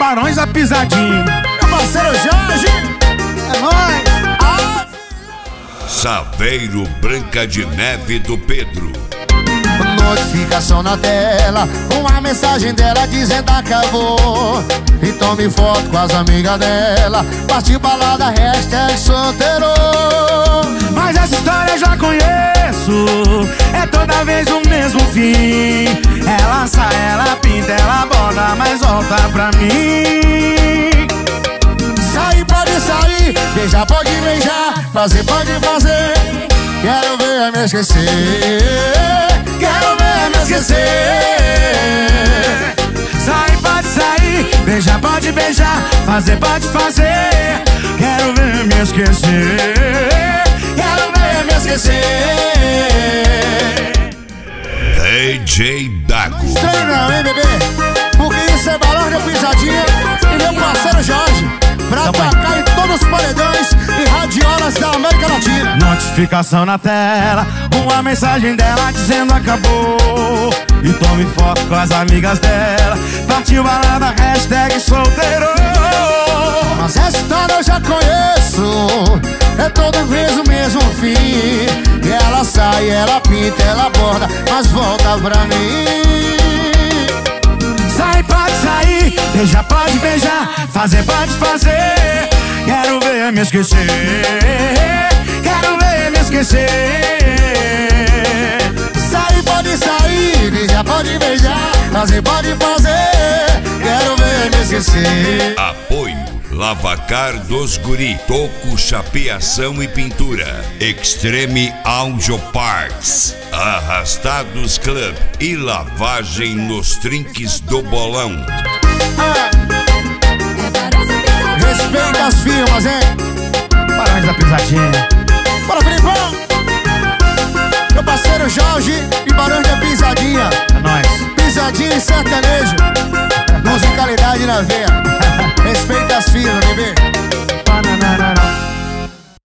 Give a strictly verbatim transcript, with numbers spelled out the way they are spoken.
Barões da Pisadinha. Meu parceiro Jorge, é nóis. Ah. Saveiro Branca de Neve do Pedro. Notificação na tela, uma mensagem dela dizendo acabou. E tome foto com as amigas dela, partiu balada, hashtag solteiro. Mas essa história eu já conheço, é toda vez o mesmo fim. Ela sai, ela pinta, ela borda, mas volta pra mim. Sair pode sair, beijar pode beijar, fazer pode fazer. Quero ver me esquecer, quero ver me esquecer. Sair pode sair, beijar pode beijar, fazer pode fazer. Quero ver me esquecer, quero ver me esquecer. D J Dago. Estranho não, hein, bebê? Porque isso é Barões da Pisadinha e meu parceiro Jorge, pra tocar em todos os paredões e radiolas da América Latina. Notificação na tela, uma mensagem dela dizendo acabou. E tome foto com as amigas dela, partiu balada, hashtag solteiro. Mas essa história eu já conheço, é toda vez o mesmo fim. E ela sai, ela pinta, ela borda, mas volta pra mim. Sai pode sair, beijar pode beijar, fazer pode fazer. Quero ver me esquecer, quero ver me esquecer. Sair pode sair, beijar pode beijar, fazer pode fazer. Quero ver me esquecer. Apoio Lavacar dos Guri, toco, chapeação e pintura. Extreme Audio Parts, Arrastados Club e lavagem nos trinques do bolão. Ah. Respeita as firmas, hein? Barões da Pisadinha. Bora, Filipão! Meu parceiro Jorge e Barões da Pisadinha. É nóis. Pisadinha e sertanejo, musicalidade na veia.